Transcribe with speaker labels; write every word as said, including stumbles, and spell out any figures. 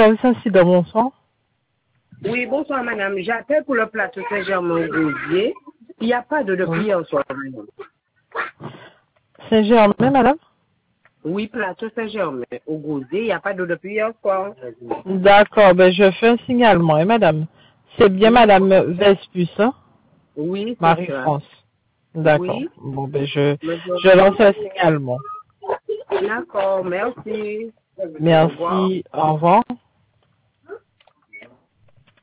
Speaker 1: service incident, bonsoir.
Speaker 2: Oui, bonsoir madame. J'appelle pour le plateau Saint-Germain-Gosier. Il n'y a pas de depuis hier soir.
Speaker 1: Saint-Germain, madame?
Speaker 2: Oui, plateau Saint-Germain. Au Gosier, il n'y a pas de depuis hier soir.
Speaker 1: D'accord, ben je fais un signalement, hein, madame. C'est bien madame Vespus, hein?
Speaker 2: Oui, c'est ça.
Speaker 1: Marie-France. D'accord.
Speaker 2: Oui.
Speaker 1: Bon, ben je,
Speaker 2: Bonjour.
Speaker 1: je lance un signalement.
Speaker 2: D'accord, merci.
Speaker 1: Merci, au revoir.